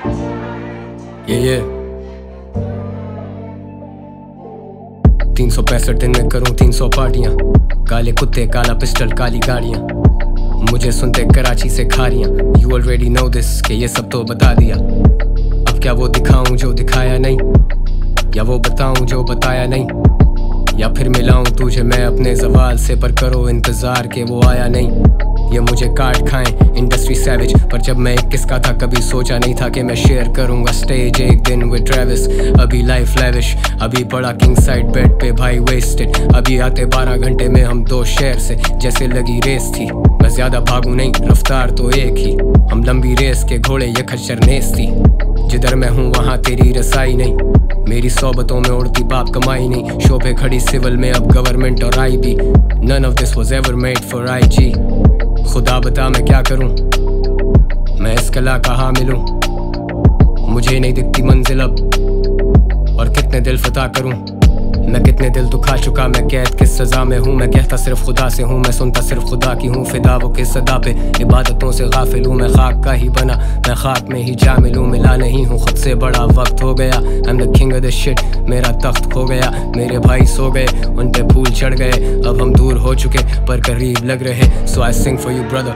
ये 365 दिन में करूं 300 पार्टियां, काले कुत्ते काला पिस्टल काली गाड़ियां, मुझे सुनते कराची से Khariyan. You already know this कि ये सब तो बता दिया। अब क्या वो दिखाऊं जो दिखाया नहीं, या वो बताऊं जो बताया नहीं, या फिर मिलाऊं तुझे मैं अपने ज़वाल से, पर करो इंतज़ार के वो आया नहीं। ये मुझे काट खाएं इंडस्ट्री सैविज, पर जब मैं 21 का था कभी सोचा नहीं था कि मैं शेयर करूंगा स्टेज एक दिन विद ट्रेविस। अभी लाइफ लेविश, अभी बड़ा किंग साइड बेड पे भाई वेस्टेड, अभी आते 12 घंटे में हम 2 शेर से, जैसे लगी रेस थी। मैं ज्यादा भागू नहीं, रफ्तार तो एक ही, हम लंबी रेस के घोड़े ये खच्चर नेस थी। जिधर मैं हूँ वहाँ तेरी रसाई नहीं, मेरी सोबतों में उड़ती बाप कमाई नहीं। शो पे खड़ी सिविल में अब गवर्नमेंट और आई भी, none of this was ever made for IG। खुदा बता मैं क्या करूं, मैं इस कला कहाँ मिलूं, मुझे नहीं दिखती मंजिल अब, और कितने दिल फता करूं। मैं कितने दिल दुखा चुका, मैं कैद किस सजा में हूँ। मैं कहता सिर्फ खुदा से हूँ, मैं सुनता सिर्फ खुदा की हूँ। फिदा वो किस सदा पे, इबादतों से गाफिल हूँ। मैं खाक का ही बना, मैं खाक में ही जा मिलूँ। मिला नहीं हूँ खुद से, बड़ा वक्त हो गया। I'm the king of this shit, मेरा तख्त खो गया। मेरे भाई सो गए, उन पे फूल चढ़ गए। अब हम दूर हो चुके पर करीब लग रहे। So I sing for you brother।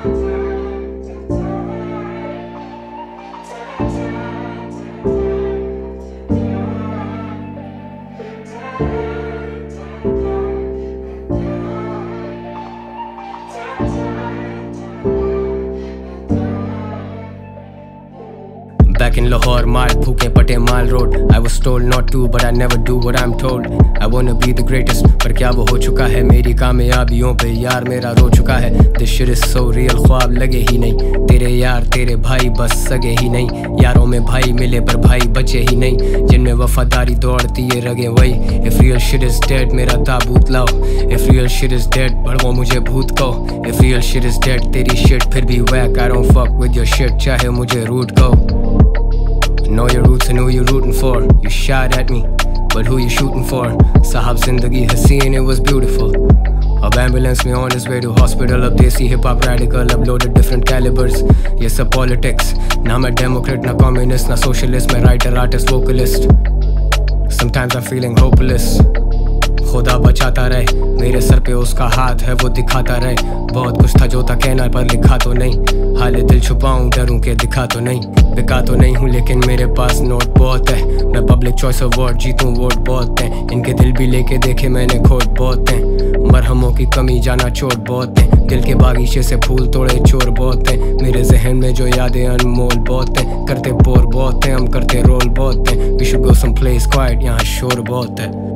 Back in Lahore, mall भूखे पटे mall road. I was told not to, but I never do what I'm told। I wanna be the greatest, पर क्या वो हो चुका है। मेरी कामयाबियों पे यार मेरा रो चुका है। This shit is so real, ख्वाब लगे ही नहीं। तेरे यार तेरे भाई बस सगे ही नहीं। यारों में भाई मिले पर भाई बचे ही नहीं। जिनमें वफादारी दौड़ती ये रगे वही। If real shit is dead, मेरा ताबूत लाओ। If real shit is dead, भड़वो मुझे भूत कहो। If real shit is dead, तेरी shit फिर भी whack। I don't fuck with your shit, चाहे मुझे रूट कहो। Know your roots and who you rooting for। You shot at me, but who you shooting for? Sahab zindagi haseen, it was beautiful। अब ambulance में on his way to hospital। अब देसी hip hop radical, अब loaded different calibers। ये सब politics, ना मैं democrat ना communist ना socialist, मैं writer artist vocalist। Sometimes I'm feeling hopeless। खुदा बचाता रहे, मेरे सर पे उसका हाथ है वो दिखाता रहे। बहुत कुछ था जो था कहना पर लिखा तो नहीं। हाले दिल छुपाऊं डरूं के दिखा तो नहीं। बिका तो नहीं हूँ लेकिन मेरे पास नोट बहुत है। मैं पब्लिक चॉइस अवार्ड जीतूं वोट बहुत हैं। इनके दिल भी लेके देखे मैंने खोट बहुत हैं। मरहमों की कमी जाना चोट बहुत है। दिल के बागीचे से फूल तोड़े चोर बहुत हैं। मेरे जहन में जो यादें अनमोल बहुत हैं। करते बोर बहुत हैं हम, करते रोल बहुत हैं। We should go some place quiet, यहाँ शोर बहुत है।